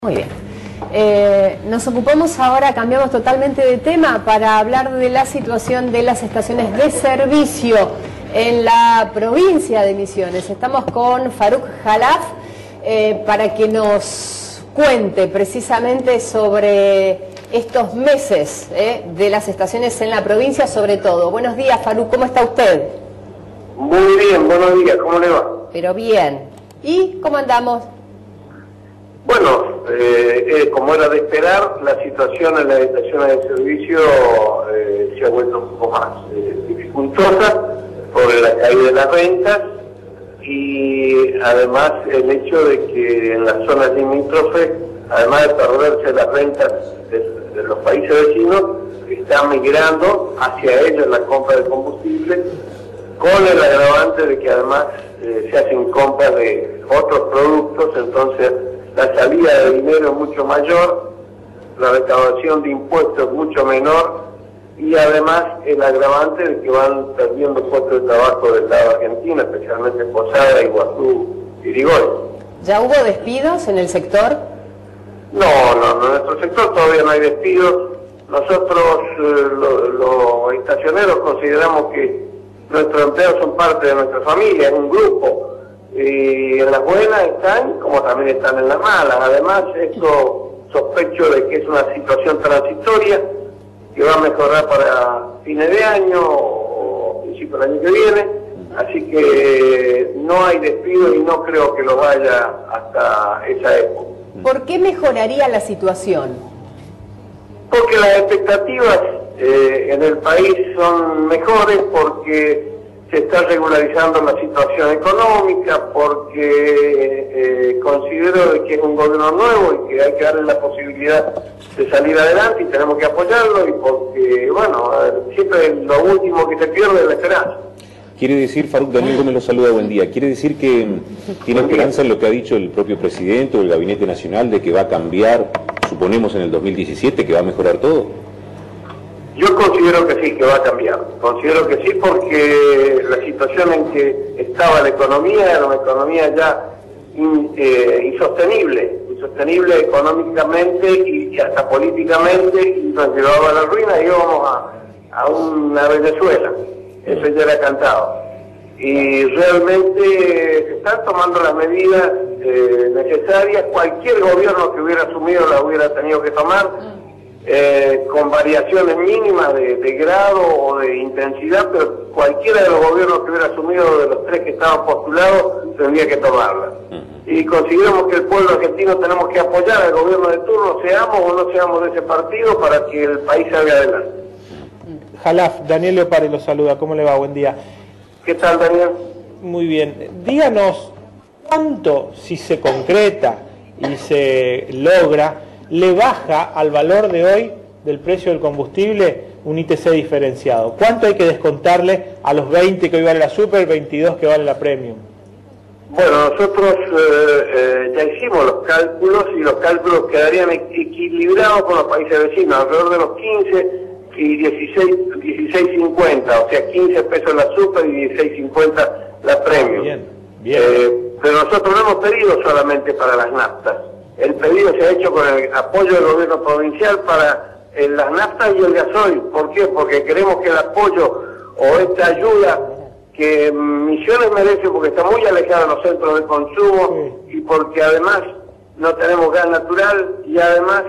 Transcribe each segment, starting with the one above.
Muy bien. Nos ocupamos ahora, cambiamos totalmente de tema para hablar de la situación de las estaciones de servicio en la provincia de Misiones. Estamos con Faruk Khalaf para que nos cuente precisamente sobre estos meses de las estaciones en la provincia, sobre todo. Buenos días, Faruk, ¿cómo está usted? Muy bien, buenos días, ¿cómo le va? Pero bien. ¿Y cómo andamos? Bueno, como era de esperar, la situación en las estaciones de servicio se ha vuelto un poco más dificultosa por la caída de las rentas y además el hecho de que en las zonas limítrofes, además de perderse las rentas de los países vecinos, están migrando hacia ellos la compra de combustible, con el agravante de que además se hacen compras de otros productos, entonces la salida de dinero es mucho mayor, la recaudación de impuestos es mucho menor y además el agravante de que van perdiendo puestos de trabajo del lado argentino, especialmente Posada, Iguazú y Irigoyen. ¿Ya hubo despidos en el sector? No, en nuestro sector todavía no hay despidos. Nosotros los estacioneros consideramos que nuestros empleados son parte de nuestra familia, es un grupo. Y en las buenas están, como también están en las malas. Además, esto sospecho de que es una situación transitoria, que va a mejorar para fines de año o principio del año que viene. Así que no hay despido y no creo que lo vaya hasta esa época. ¿Por qué mejoraría la situación? Porque las expectativas en el país son mejores, porque se está regularizando la situación económica, porque considero de que es un gobierno nuevo y que hay que darle la posibilidad de salir adelante y tenemos que apoyarlo, y porque, bueno, siempre lo último que se pierde es la esperanza. Quiere decir, Faruk, Daniel Gómez lo saluda, buen día. ¿Quiere decir que tiene esperanza en lo que ha dicho el propio presidente o el Gabinete Nacional de que va a cambiar, suponemos en el 2017, que va a mejorar todo? Yo considero que sí, que va a cambiar. Considero que sí, porque la situación en que estaba la economía era una economía ya insostenible económicamente y hasta políticamente, y nos llevaba a la ruina y íbamos a una Venezuela. Eso ya era cantado. Y realmente se están tomando las medidas necesarias. Cualquier gobierno que hubiera asumido las hubiera tenido que tomar, con variaciones mínimas de grado o de intensidad, pero cualquiera de los gobiernos que hubiera asumido, de los tres que estaban postulados, tendría que tomarlas. Y consideramos que el pueblo argentino tenemos que apoyar al gobierno de turno, seamos o no seamos de ese partido, para que el país salga adelante. Khalaf, Daniel Leopari lo saluda, ¿cómo le va? Buen día. ¿Qué tal, Daniel? Muy bien. Díganos, ¿cuánto, si se concreta y se logra, le baja al valor de hoy del precio del combustible un ITC diferenciado? ¿Cuánto hay que descontarle a los 20 que hoy vale la Super, 22 que vale la Premium? Bueno, nosotros ya hicimos los cálculos y los cálculos quedarían equilibrados con los países vecinos, alrededor de los 15 y 16.50, o sea, 15 pesos la Super y 16.50 la Premium. Bien. Pero nosotros no hemos pedido solamente para las naftas. El pedido se ha hecho con el apoyo del gobierno provincial para las naftas y el gasoil. ¿Por qué? Porque queremos que el apoyo o esta ayuda que Misiones merece, porque está muy alejada de los centros de consumo, y porque además no tenemos gas natural, y además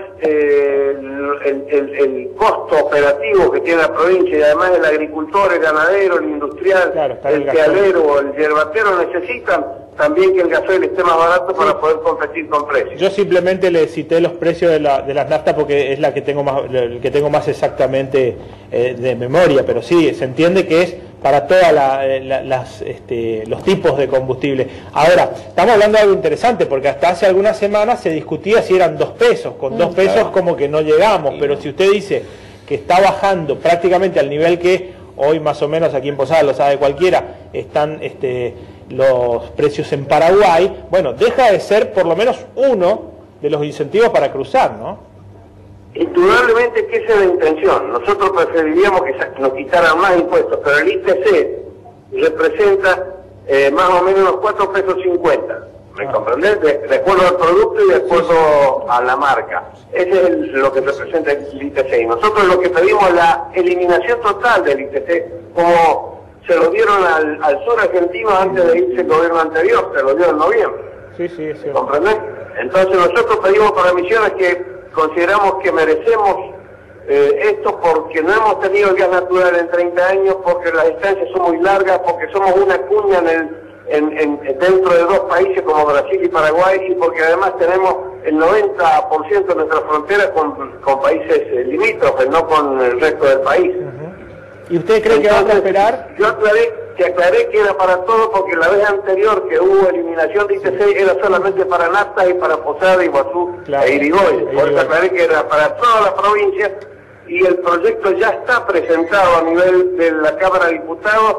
el costo operativo que tiene la provincia, y además el agricultor, el ganadero, el industrial, claro, el tealero, el yerbatero, necesitan también que el gasoil esté más barato para poder competir con precios. Yo simplemente le cité los precios de las naftas porque es la que tengo más exactamente de memoria, pero sí, se entiende que es para todos los tipos de combustible. Ahora, estamos hablando de algo interesante, porque hasta hace algunas semanas se discutía si eran 2 pesos, con 2 pesos claro, como que no llegamos, pero si usted dice que está bajando prácticamente al nivel que hoy más o menos aquí en Posada, lo sabe cualquiera, están los precios en Paraguay, bueno, deja de ser por lo menos uno de los incentivos para cruzar, ¿no? Indudablemente que esa es la intención. Nosotros preferiríamos que nos quitaran más impuestos, pero el ITC representa más o menos unos 4 pesos 50. ¿Me comprendés? De acuerdo al producto y de acuerdo a la marca. Ese es lo que representa el ITC. Y nosotros lo que pedimos es la eliminación total del ITC, como se lo dieron al sur argentino antes de irse el gobierno anterior, se lo dio en noviembre. Sí, sí, es cierto. ¿Comprendés? Entonces nosotros pedimos para Misiones que consideramos que merecemos esto porque no hemos tenido gas natural en 30 años, porque las distancias son muy largas, porque somos una cuña dentro de dos países como Brasil y Paraguay, y porque además tenemos el 90% de nuestra frontera con países limítrofes, no con el resto del país. ¿Y usted cree que va a prosperar? Yo aclaré que era para todo, porque la vez anterior que hubo eliminación de ITC era solamente para Nafta y para Posada, Iguazú e Irigoyen. Por eso aclaré que era para toda la provincia, y el proyecto ya está presentado a nivel de la Cámara de Diputados.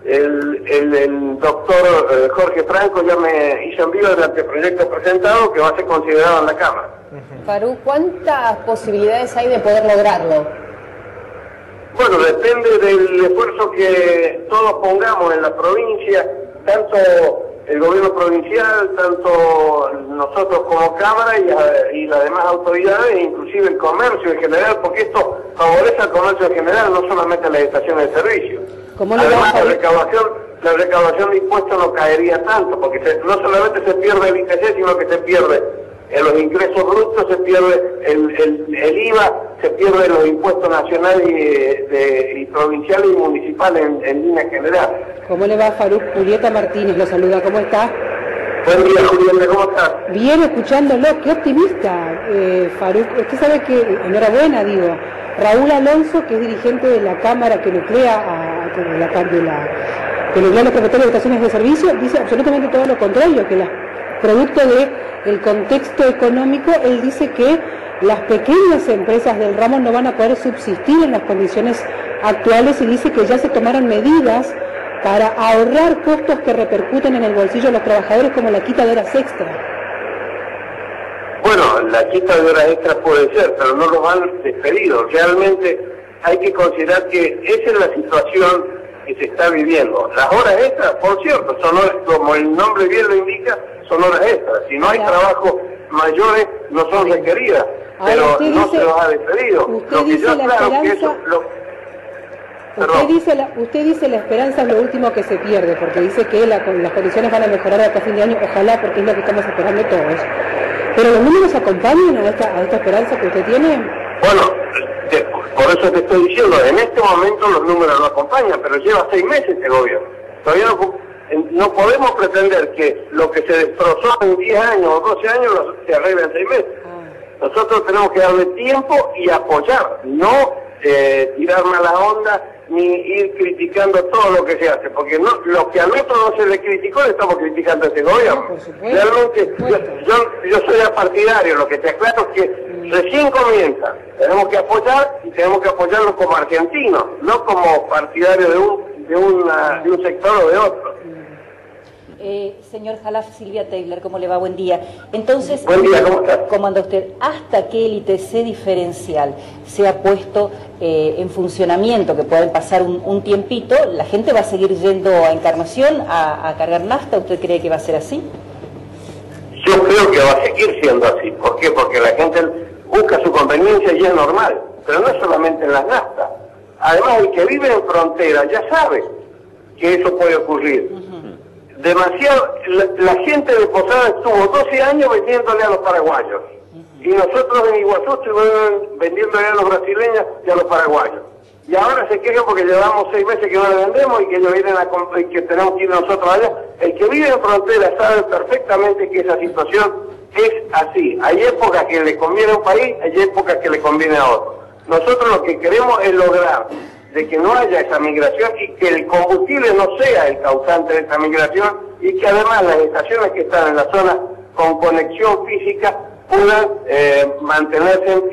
El doctor Jorge Franco ya me hizo envío del anteproyecto presentado, que va a ser considerado en la Cámara. Faruk, ¿cuántas posibilidades hay de poder lograrlo? Bueno, depende del esfuerzo que todos pongamos en la provincia, tanto el gobierno provincial, tanto nosotros como Cámara y las demás autoridades, inclusive el comercio en general, porque esto favorece al comercio en general, no solamente a las estaciones de servicio. Además, la recaudación de impuestos no caería tanto, porque no solamente se pierde el ITC, sino que se pierde en los ingresos brutos, se pierde el IVA, se pierden los impuestos nacionales y provinciales y municipales en línea general. ¿Cómo le va, Faruk? Julieta Martínez lo saluda, ¿cómo está? Buen día, Julieta, ¿cómo estás? Bien, escuchándolo, qué optimista, Faruk. Usted sabe que, enhorabuena, digo, Raúl Alonso, que es dirigente de la Cámara que nuclea que nuclea los propietarios de estaciones de servicio, dice absolutamente todo lo contrario, que producto del contexto económico, él dice que las pequeñas empresas del ramo no van a poder subsistir en las condiciones actuales, y dice que ya se tomaron medidas para ahorrar costos que repercuten en el bolsillo de los trabajadores, como la quita de horas extra. Bueno, la quita de horas extra puede ser, pero no los han despedido. Realmente hay que considerar que esa es la situación que se está viviendo. Las horas extras, por cierto, son horas, como el nombre bien lo indica, son horas extras. Si no hay trabajos mayores, no son requeridas, pero no se los ha despedido. Usted dice la esperanza... Usted dice la esperanza es lo último que se pierde, porque dice que las condiciones van a mejorar hasta fin de año, ojalá, porque es lo que estamos esperando todos. ¿Pero los números acompañan a esta esperanza que usted tiene? Bueno, por eso te estoy diciendo, en este momento los números no acompañan, pero lleva 6 meses este gobierno. Todavía no podemos pretender que lo que se destrozó en 10 años o 12 años se arregle en 6 meses. Nosotros tenemos que darle tiempo y apoyar, no tirar mala onda ni ir criticando todo lo que se hace, porque lo que a nosotros no se le criticó le estamos criticando a este gobierno. Realmente yo soy partidario, lo que te aclaro es que recién comienza, tenemos que apoyar y tenemos que apoyarlo como argentinos, no como partidario de un sector o de otro. Señor Jalaf, Silvia Taylor, ¿cómo le va? Buen día. Entonces, buen día, ¿cómo está? ¿Cómo anda usted? Hasta que el ITC diferencial se ha puesto en funcionamiento, que pueden pasar un tiempito, ¿la gente va a seguir yendo a Encarnación a cargar nafta? ¿Usted cree que va a ser así? Yo creo que va a seguir siendo así. ¿Por qué? Porque la gente busca su conveniencia y es normal, pero no solamente en las naftas. Además, el que vive en frontera ya sabe que eso puede ocurrir. Demasiado, la gente de Posada estuvo 12 años vendiéndole a los paraguayos, y nosotros en Iguazú estuvimos vendiéndole a los brasileños y a los paraguayos, y ahora se quejan porque llevamos 6 meses que no le vendemos y que ellos vienen y que tenemos que ir nosotros allá. El que vive en frontera sabe perfectamente que esa situación es así. Hay épocas que le conviene a un país, hay épocas que le conviene a otro. Nosotros lo que queremos es lograr de que no haya esa migración y que el combustible no sea el causante de esa migración, y que además las estaciones que están en la zona con conexión física puedan mantenerse en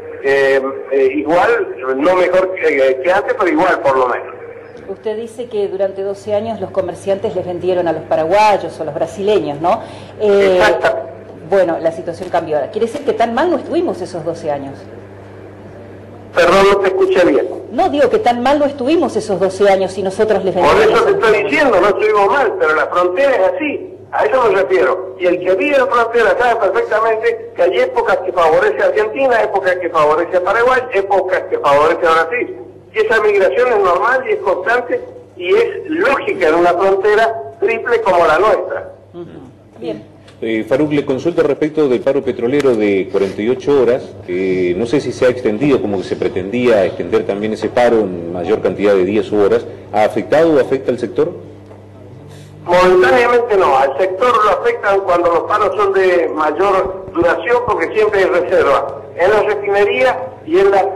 pie igual, no mejor que antes, pero igual por lo menos. Usted dice que durante 12 años los comerciantes les vendieron a los paraguayos o a los brasileños, ¿no? Exactamente. Bueno, la situación cambió ahora. ¿Quiere decir que tan mal no estuvimos esos 12 años? Perdón, no te escuché bien. No, digo que tan mal no estuvimos esos 12 años y nosotros les vendimos. Por eso te estoy diciendo, no estuvimos mal, pero la frontera es así, a eso me refiero. Y el que vive en frontera sabe perfectamente que hay épocas que favorece a Argentina, épocas que favorece a Paraguay, épocas que favorece a Brasil. Y esa migración es normal y es constante y es lógica en una frontera triple como la nuestra. Bien. Faruk, le consulto respecto del paro petrolero de 48 horas. No sé si se ha extendido, como que se pretendía extender también ese paro en mayor cantidad de días u horas. ¿Ha afectado o afecta al sector? Momentáneamente no, al sector lo afectan cuando los paros son de mayor duración porque siempre hay reserva. En las refinerías y en las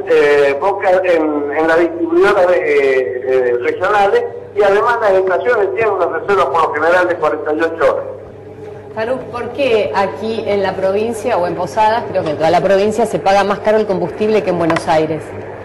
en las distribuidoras regionales, y además las estaciones tienen una reserva por lo general de 48 horas. Faruk, ¿por qué aquí en la provincia o en Posadas, creo que en toda la provincia, se paga más caro el combustible que en Buenos Aires?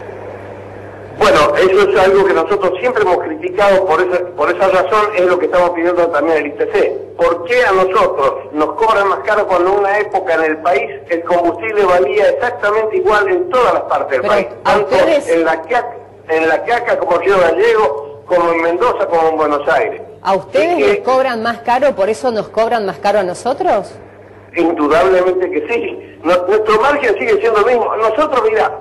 Bueno, eso es algo que nosotros siempre hemos criticado, por esa razón es lo que estamos pidiendo también al ITC. ¿Por qué a nosotros nos cobran más caro cuando en una época en el país el combustible valía exactamente igual en todas las partes del país? Tanto en la Quiaca como Río Gallego, como en Mendoza, como en Buenos Aires. ¿A ustedes les cobran más caro, por eso nos cobran más caro a nosotros? Indudablemente que sí. Nuestro margen sigue siendo el mismo. Nosotros, mirá,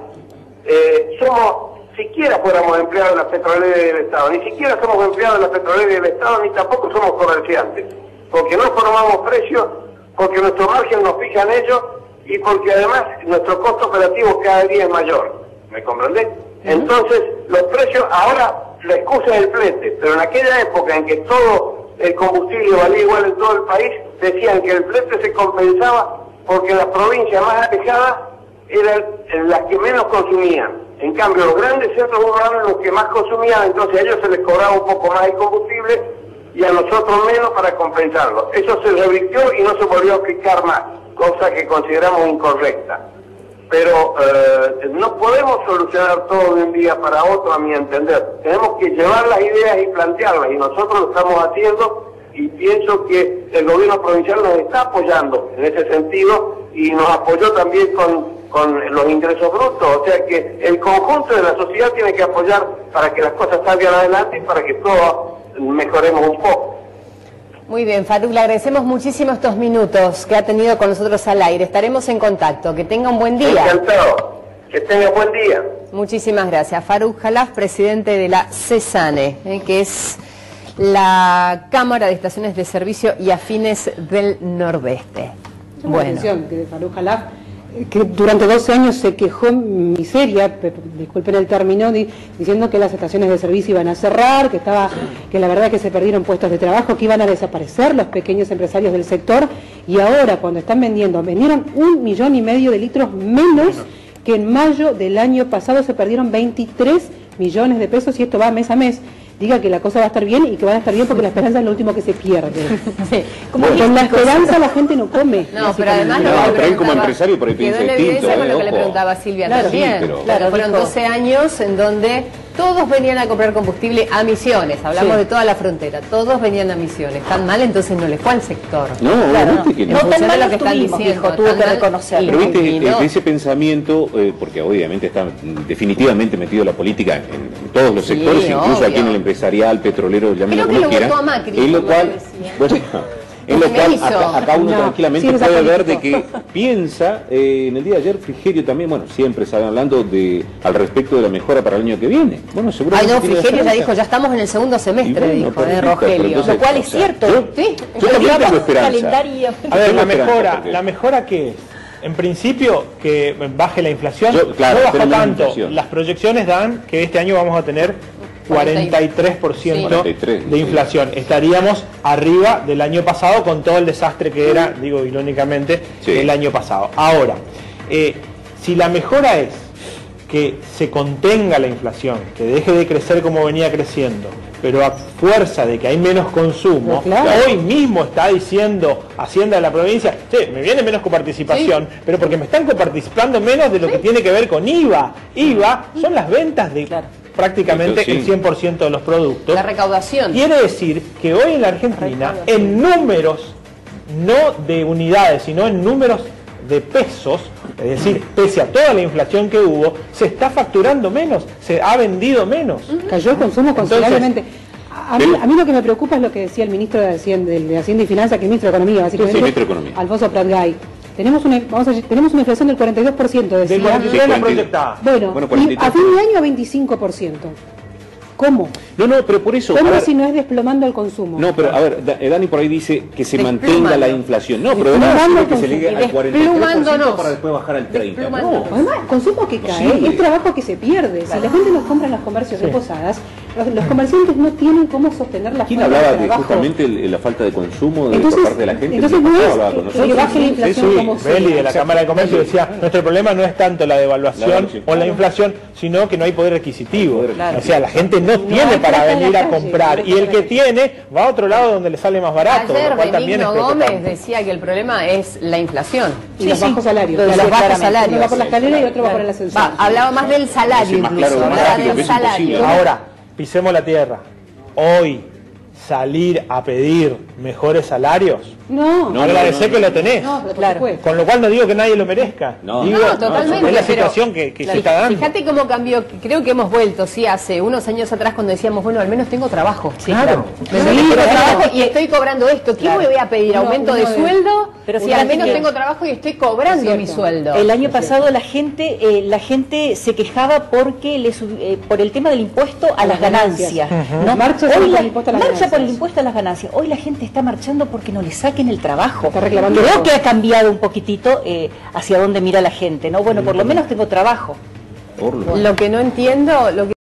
siquiera fuéramos empleados de la petrolera del Estado, ni siquiera somos empleados de la petrolera del Estado, ni tampoco somos comerciantes, porque no formamos precios, porque nuestro margen nos fija en ellos y porque además nuestro costo operativo cada día es mayor. ¿Me comprendés? Entonces, los precios, ahora la excusa es el flete, pero en aquella época en que todo el combustible valía igual en todo el país, decían que el flete se compensaba porque las provincias más alejadas eran las que menos consumían. En cambio, los grandes centros urbanos eran los que más consumían, entonces a ellos se les cobraba un poco más de combustible y a nosotros menos para compensarlo. Eso se revirtió y no se volvió a aplicar más, cosa que consideramos incorrecta. Pero no podemos solucionar todo de un día para otro, a mi entender. Tenemos que llevar las ideas y plantearlas, y nosotros lo estamos haciendo, y pienso que el gobierno provincial nos está apoyando en ese sentido, y nos apoyó también con los ingresos brutos. O sea que el conjunto de la sociedad tiene que apoyar para que las cosas salgan adelante y para que todos mejoremos un poco. Muy bien, Faruk, le agradecemos muchísimo estos minutos que ha tenido con nosotros al aire. Estaremos en contacto. Que tenga un buen día. Encantado. Que tenga buen día. Muchísimas gracias. Faruk Khalaf, presidente de la CESANE, que es la Cámara de Estaciones de Servicio y Afines del Nordeste. Bueno. Atención, que Faruk Khalaf, que durante 12 años se quejó miseria, disculpen el término, diciendo que las estaciones de servicio iban a cerrar, que la verdad que se perdieron puestos de trabajo, que iban a desaparecer los pequeños empresarios del sector, y ahora cuando están vendieron 1,5 millones de litros menos que en mayo del año pasado. Se perdieron 23 millones de pesos, y esto va mes a mes. Diga que la cosa va a estar bien, y que va a estar bien porque la esperanza es lo último que se pierde. Sí. Como con la esperanza la gente no come. No, pero además pero él como empresario por ahí piensa distinto. Con lo que le preguntaba Silvia también. Sí, claro, fueron 12 años en donde todos venían a comprar combustible a Misiones. Hablamos de toda la frontera. Todos venían a Misiones. ¿Tan mal? Entonces no le fue al sector. No, obviamente que no. No tan mal lo que están diciendo, tuvo que reconocerlo. Pero viste, ese pensamiento, porque obviamente está definitivamente metido la política en todos los sectores, incluso aquí en el empresarial, petrolero, llámelo como quiera. Votó a Macri, en lo cual, acá uno tranquilamente puede ver de que piensa, en el día de ayer Frigerio también, bueno, siempre estaban hablando al respecto de la mejora para el año que viene. Bueno, seguramente. Ay, no, Frigerio ya dijo, ya estamos en el segundo semestre, bueno, dijo, Rogelio. Entonces, lo cual es cierto. Yo también tengo esperanza. A ver, la mejora que es, en principio, que baje la inflación. No bajó tanto. Las proyecciones dan que este año vamos a tener 43% de inflación. Estaríamos arriba del año pasado con todo el desastre que era, digo irónicamente, el año pasado. Ahora, si la mejora es que se contenga la inflación, que deje de crecer como venía creciendo, pero a fuerza de que hay menos consumo, hoy mismo está diciendo Hacienda de la provincia, me viene menos coparticipación, pero porque me están coparticipando menos de lo que tiene que ver con IVA. IVA son las ventas de prácticamente el 100% de los productos. La recaudación. Quiere decir que hoy en la Argentina, en números, no de unidades, sino en números de pesos, es decir, pese a toda la inflación que hubo, se está facturando menos, se ha vendido menos. Cayó el consumo considerablemente. A mí lo que me preocupa es lo que decía el ministro de Hacienda y Finanzas, que el ministro de Economía, básicamente, Sí, ministro de Economía. Alfonso Prat-Gay. Tenemos una inflación del 42%, decía. Del 42 la proyectada. Bueno, y a fin de año a 25%. ¿Cómo? No, pero por eso... ¿Cómo si no es desplomando el consumo? No, pero a ver, Dani por ahí dice que se Desplumando. mantenga la inflación. No, pero Desplumando además el que se consumo. llegue al Desplumándonos. 43% para después bajar al 30%. Desplumándonos. No. Además, consumo que cae, Sí. es trabajo que se pierde. Si la gente nos compra en los comercios de Posadas, los comerciantes no tienen cómo sostener la ¿Quién fuente hablaba de de trabajo. justamente la falta de consumo por Entonces, parte de la gente? entonces El no pasado es hablaba con que nosotros. baje la inflación como sea. Beli de la Cámara de Comercio decía, nuestro problema no es tanto la devaluación o la inflación, sino que no hay poder adquisitivo. Claro. O sea, la gente no tiene hay para plata en la venir a calle, comprar, no hay y el plata que en la tiene va a otro lado donde le sale más barato, Ayer lo cual también es Benigno Gómez preocupante. decía que el problema es la inflación. Y los bajos salarios. Los Claro, bajos claramente. salarios. Uno va por la escalera y otro va por el ascensor. Hablaba más del salario Sí, más incluso, claro, más hablaba gráfico, del es imposible. salario. Ahora, pisemos la tierra. Hoy, salir a pedir mejores salarios, No, agradecé que lo tenés. no, pero por Claro. supuesto. Con lo cual no digo que nadie lo merezca. No. Digo, No, totalmente, es la pero- situación que se está dando. Fíjate cómo cambió, creo que hemos vuelto, sí, hace unos años atrás cuando decíamos, bueno, al menos tengo trabajo. Claro. Tengo trabajo y estoy cobrando esto. ¿Qué me voy a pedir? Uno- ¿Aumento de uno de- sueldo? Pero Si si al la menos gente- tengo trabajo y estoy cobrando Es mi cierto. sueldo. El año pasado la gente se quejaba porque por el tema del impuesto a las ganancias. ¿no? Marcha Hoy por el la- impuesto a las marcha ganancias. por el impuesto a las ganancias. Hoy la gente está marchando porque no le saquen el trabajo. Está reclamando Creo eso. que ha cambiado un poquitito hacia dónde mira la gente, ¿no? Bueno, por lo menos tengo trabajo. Por lo- Lo que no entiendo, lo que